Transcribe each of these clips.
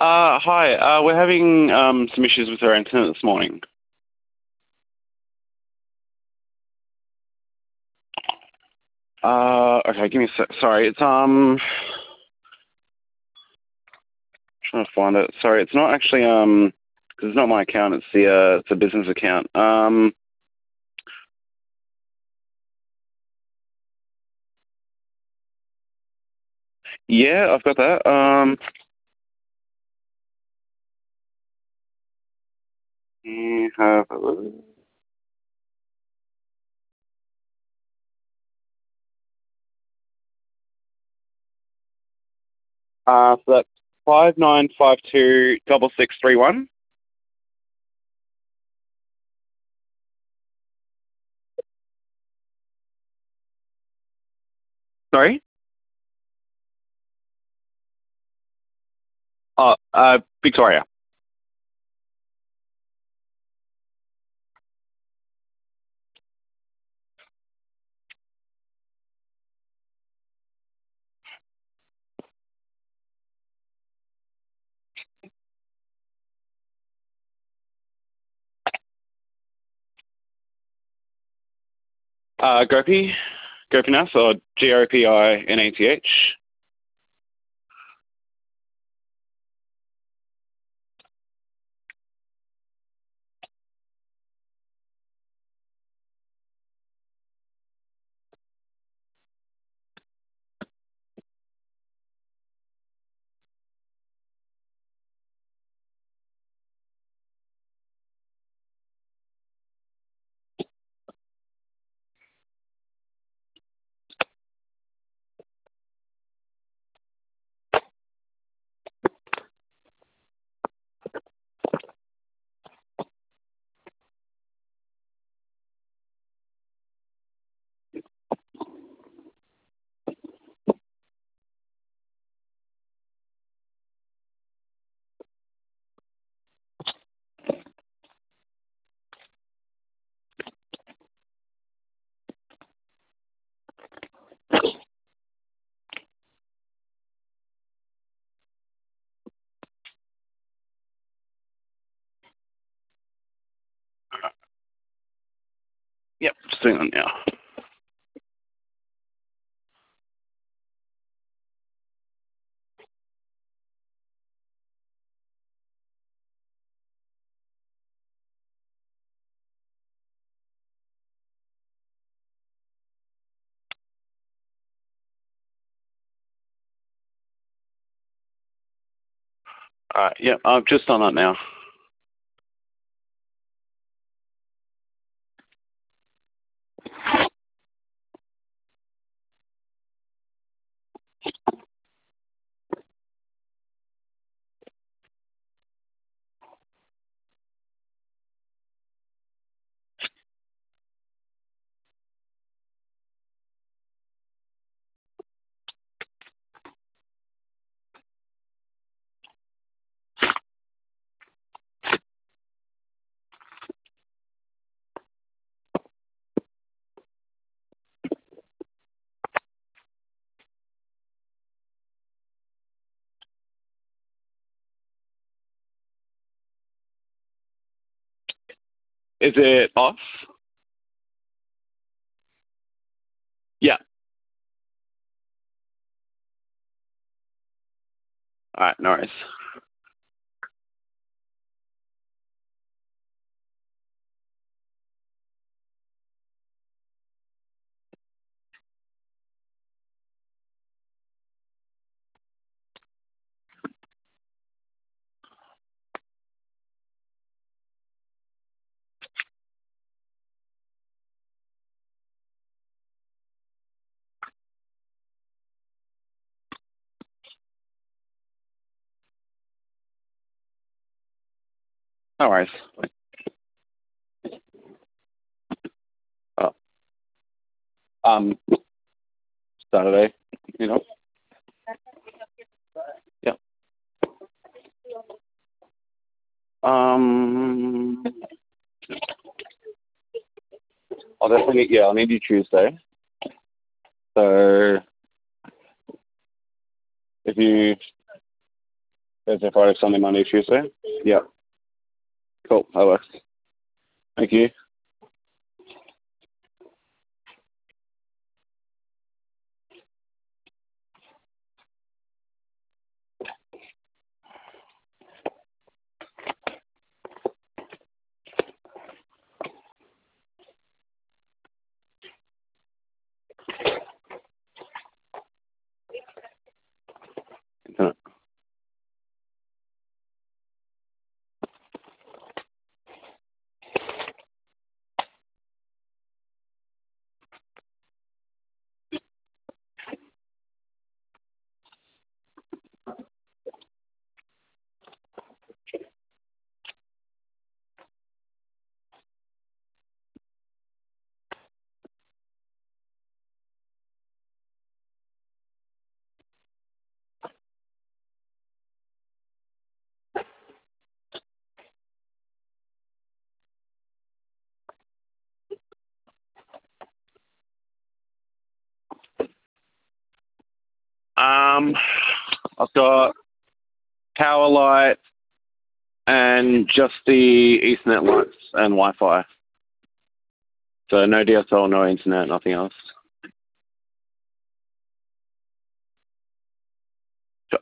Hi. We're having some issues with our internet this morning. Okay, give me a sec. Sorry, it's trying to find it. Sorry, it's not actually 'cause it's not my account. It's a business account. Yeah, I've got that. You have so that's 59526631. Sorry. Victoria. Gopi. Gopinath or Gopinath. Yep, just doing it now. Yep, I've just done that now. Is it off? Yeah. All right, no worries. No worries. Oh, um, Saturday, you know? Yeah. Um, I'll need you Tuesday. So if you, Thursday, Friday, Sunday, Monday, Tuesday? Yep. Cool. That works. Thank you. I've got power light and just the Ethernet lights and Wi-Fi. So no DSL, no internet, nothing else. Sure.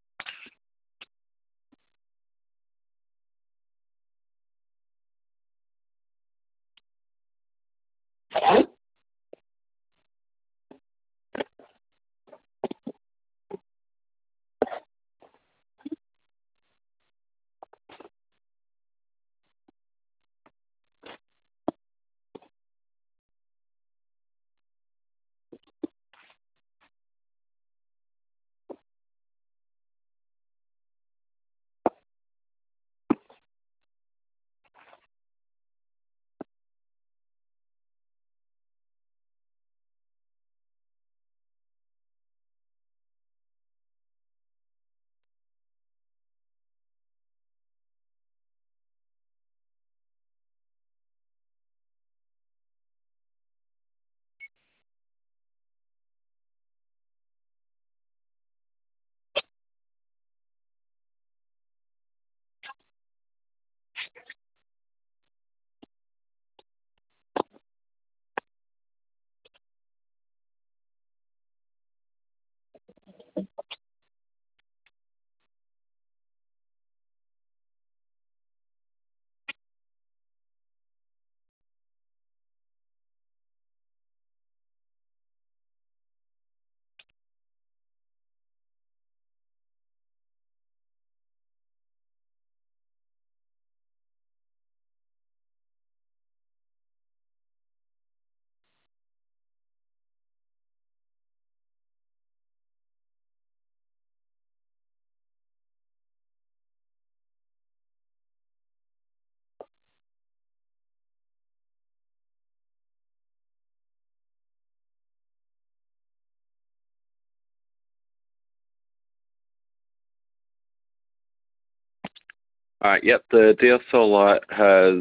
All right. Yep. The DSL light has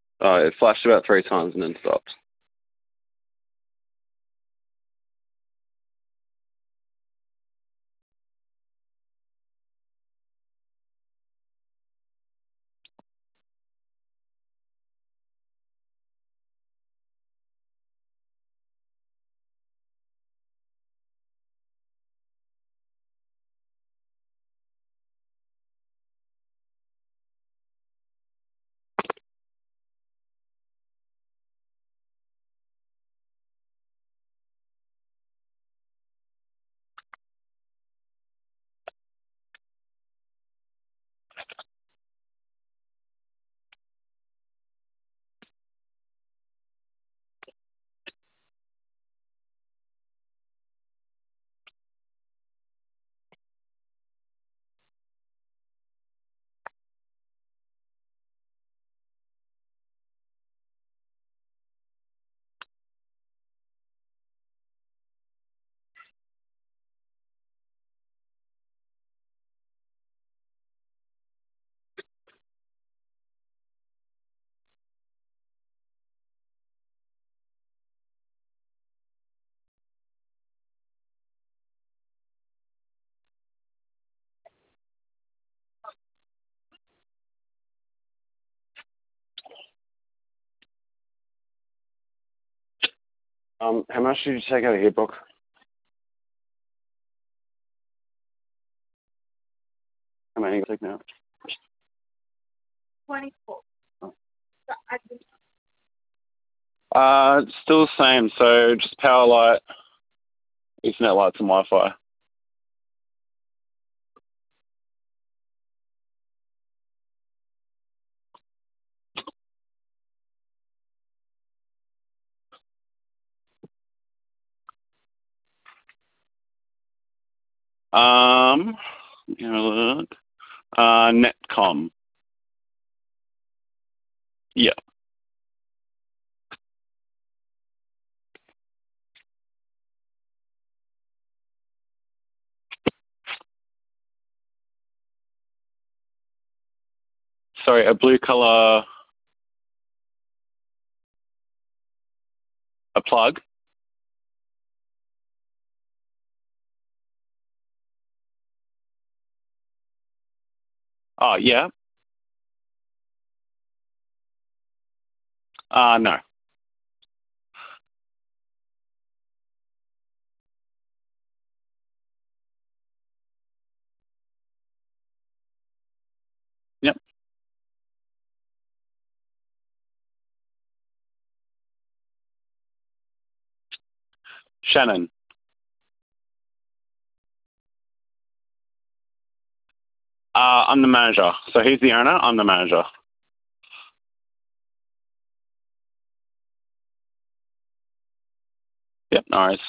it flashed about 3 times and then stopped. How much did you take out of here, Brooke? How many you take now? 24. It's still the same, so just power light, Ethernet lights and Wi-Fi. Let me have a look. Netcom. Yeah. Sorry, a blue color, a plug. Oh, yeah. No. Yep. Shannon. I'm the manager. So he's the owner, I'm the manager. Yep, no worries.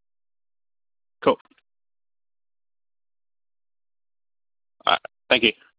Cool. All right. Thank you.